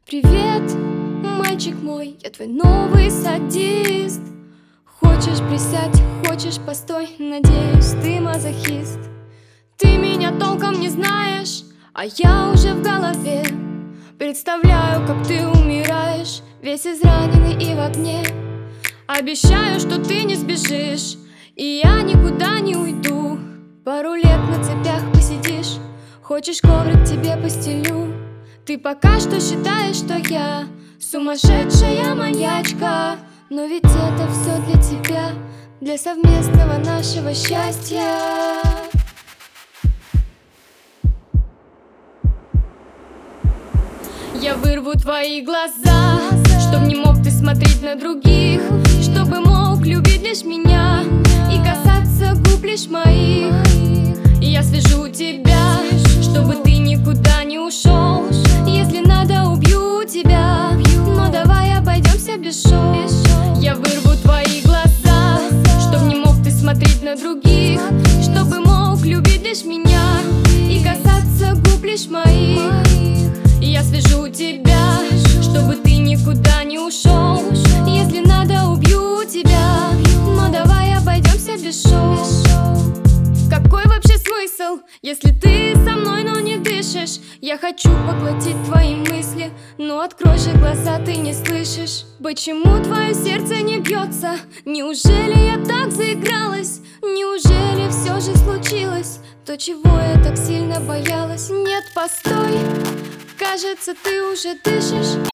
Привет, мальчик мой, я твой новый садист. Хочешь присядь, хочешь постой, надеюсь, ты мазохист. Ты меня толком не знаешь, а я уже в голове. Представляю, как ты умираешь, весь израненный и в огне. Обещаю, что ты не сбежишь, и я никуда не уйду. Пару лет на цепях посидишь, хочешь коврик тебе постелю. Ты пока что считаешь, что я сумасшедшая маньячка, но ведь это все для тебя, для совместного нашего счастья. Я вырву твои глаза, чтоб не мог ты смотреть на других, чтобы мог любить лишь меня и касаться губ лишь моих. Я свяжу тебя, чтобы ты никуда не ушел. Если надо, убью тебя, но давай обойдемся без шоу. Я вырву твои глаза, чтоб не мог ты смотреть на других, чтобы мог любить лишь меня и касаться губ лишь моих. Я свяжу тебя, чтобы ты никуда не ушел. Если надо, убью тебя, но давай обойдемся без шоу. Какой вообще смысл, если ты со мной, но не дышишь? Я хочу поглотить твои мысли, но открой же глаза, ты не слышишь. Почему твое сердце не бьется? Неужели я так заигралась? Неужели все же случилось то, чего я так сильно боялась? Нет, постой, кажется, ты уже дышишь.